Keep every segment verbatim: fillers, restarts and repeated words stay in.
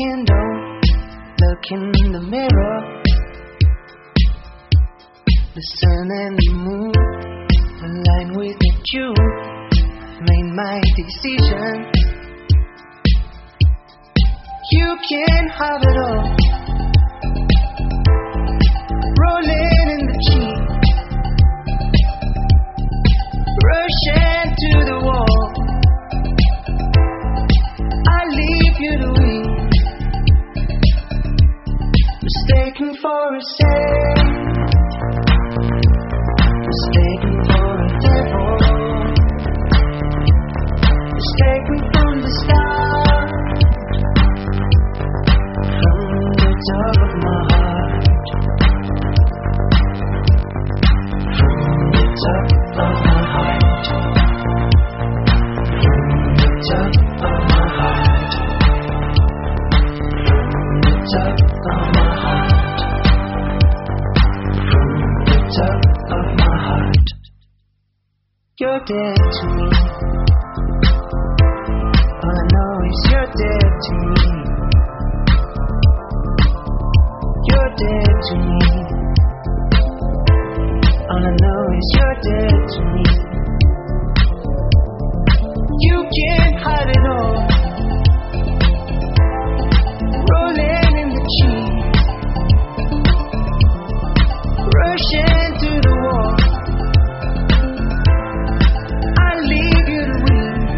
candle, look in the mirror. The sun and the moon align with you. I've made my decision. You can have it all. Rolling in the jeep, rushing to the wall. I leave you to weep, mistaken for a saint, mistaken for a devil, mistaken from the start, from the top of my heart, from the top of my heart, from the top of my heart, from the top of my heart, from the top of my heart. You're dead to me. All I know is you're dead to me. You're dead to me. All I know is you're dead to me. You can't hide it all. Rolling in the jeep, rushing to the wall. I leave you to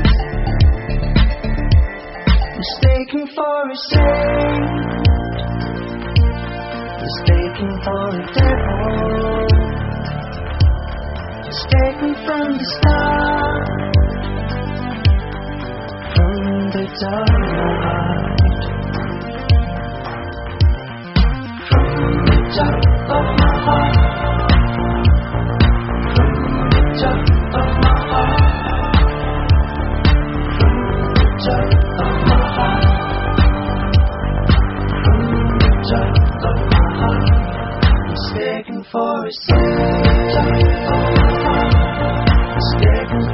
weep, mistaken for a saint, mistaken for a devil, mistaken from the start, from the top of my heart, from the top of my heart, from the top of my heart, from the top of my heart, from the top of my heart, mistaken for a saint, top of my heart, mistaken